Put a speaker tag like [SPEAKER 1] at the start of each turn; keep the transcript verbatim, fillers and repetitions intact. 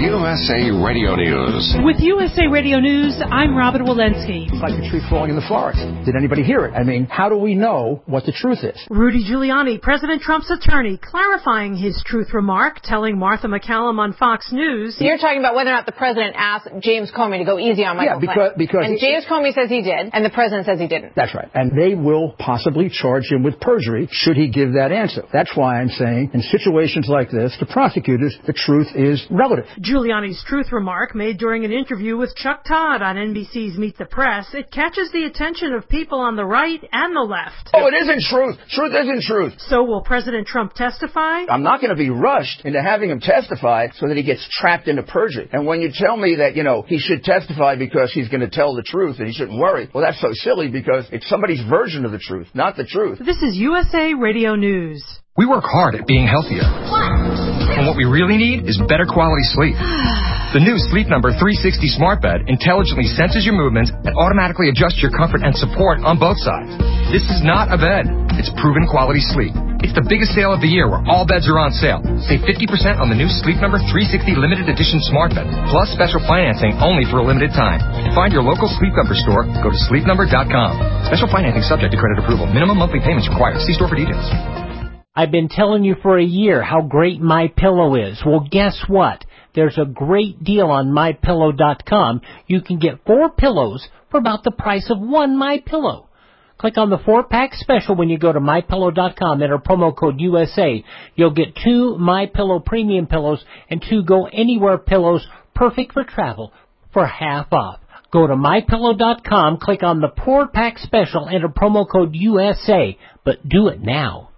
[SPEAKER 1] U S A Radio News.
[SPEAKER 2] With U S A Radio News, I'm Robin Walensky.
[SPEAKER 3] It's like a tree falling in the forest. Did anybody hear it? I mean, how do we know what the truth is?
[SPEAKER 2] Rudy Giuliani, President Trump's attorney, clarifying his truth remark, telling Martha McCallum on Fox News.
[SPEAKER 4] You're talking about whether or not the president asked James Comey to go easy on Michael
[SPEAKER 3] yeah, because,
[SPEAKER 4] Flynn.
[SPEAKER 3] because
[SPEAKER 4] and James Comey says he did, and the president says he didn't.
[SPEAKER 3] That's right. And they will possibly charge him with perjury should he give that answer. That's why I'm saying in situations like this, to prosecutors, the truth is relative.
[SPEAKER 2] Giuliani's truth remark, made during an interview with Chuck Todd on N B C's Meet the Press, it catches the attention of people on the right and the left.
[SPEAKER 3] Oh, it isn't truth. Truth isn't truth.
[SPEAKER 2] So will President Trump testify?
[SPEAKER 3] I'm not going to be rushed into having him testify so that he gets trapped into perjury. And when you tell me that, you know, he should testify because he's going to tell the truth and he shouldn't worry, well, that's so silly because it's somebody's version of the truth, not the truth.
[SPEAKER 2] This is U S A Radio News.
[SPEAKER 5] We work hard at being healthier. And what we really need is better quality sleep. The new Sleep Number three sixty Smart Bed intelligently senses your movements and automatically adjusts your comfort and support on both sides. This is not a bed. It's proven quality sleep. It's the biggest sale of the year where all beds are on sale. Save fifty percent on the new Sleep Number three sixty Limited Edition Smart Bed, plus special financing only for a limited time. To find your local Sleep Number store, go to sleep number dot com. Special financing subject to credit approval. Minimum monthly payments required. See store for details.
[SPEAKER 6] I've been telling you for a year how great MyPillow is. Well, guess what? There's a great deal on my pillow dot com. You can get four pillows for about the price of one MyPillow. Click on the four-pack special when you go to my pillow dot com. Enter promo code U S A. You'll get two MyPillow premium pillows and two Go Anywhere pillows, perfect for travel, for half off. Go to my pillow dot com, click on the four-pack special, enter promo code U S A. But do it now.